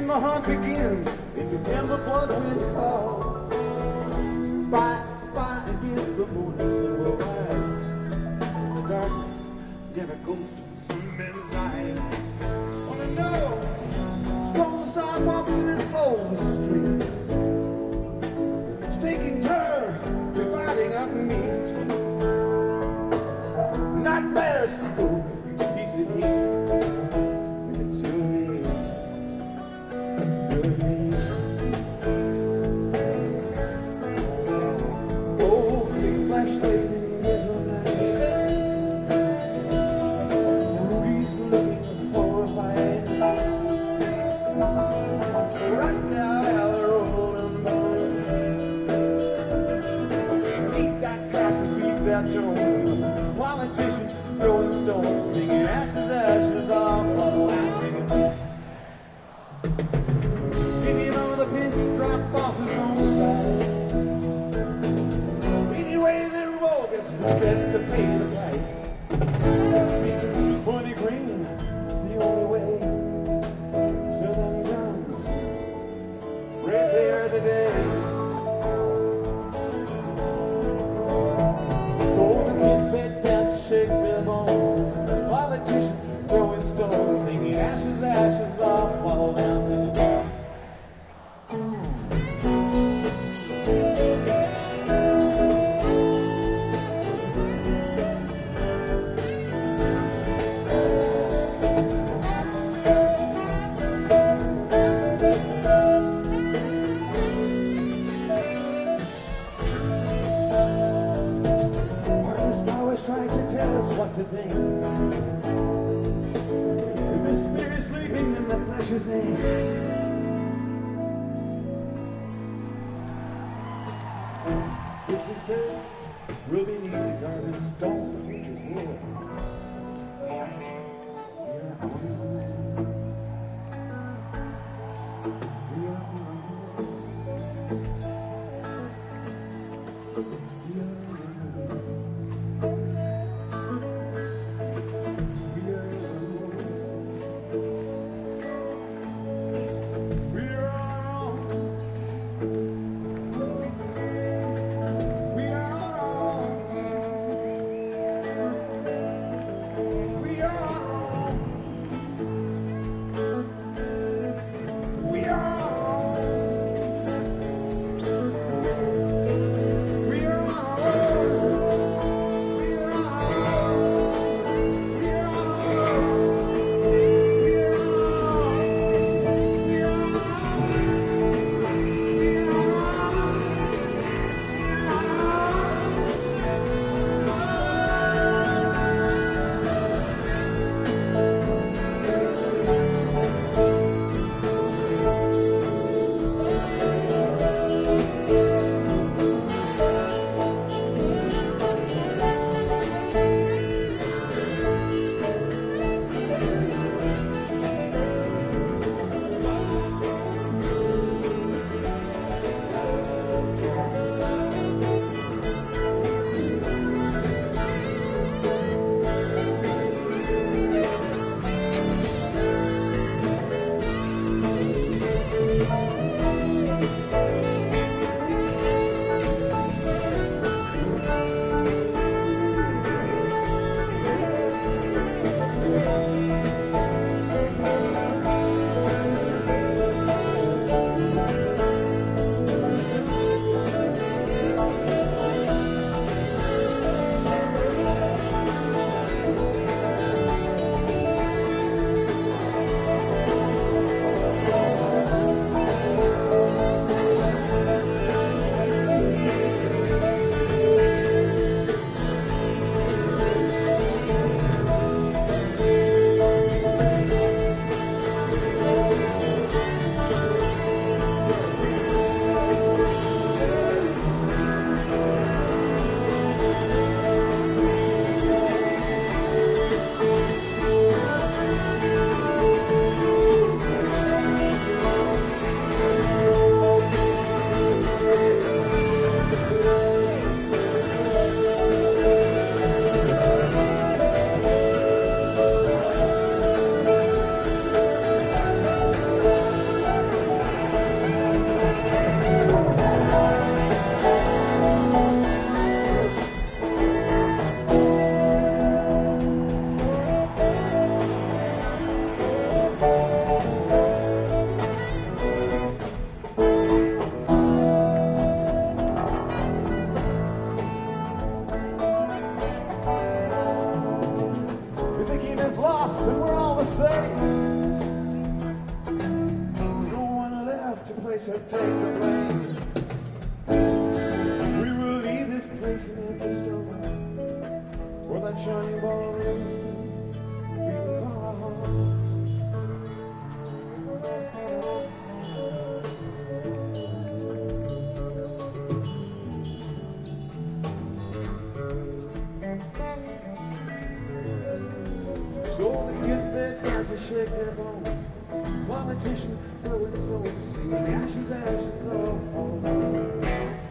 the hunt begins, if you hear the blood wind call, fight, fight against the morning sun will rise. The darkness never goes to some men's eyes. Wanna know, strolling the sidewalks and it flows the streets. It's taking turn, dividing up meat. Nightmares go, piece of heat. Politician throwing stones, singing ashes, ashes off while the line singing. Picking on the pinstripe bosses on the rise. Anyway, they're bogus, best to pay the price. Seeking 20 green, it's the only way. So them guns, right there the day. Shake their bones. Politician throwing stones, singing ashes, ashes off while dancing. Trying to tell us what to think. If the spirit's leaving, then the flesh is in. Disrespect will be needed, garbage stone, the future's here. her take the blame. We will leave this place an empty stone for that shining ball of rain. So the kid that dances shake their bones, politician throwing snow in the sea, ashes, ashes, oh, oh.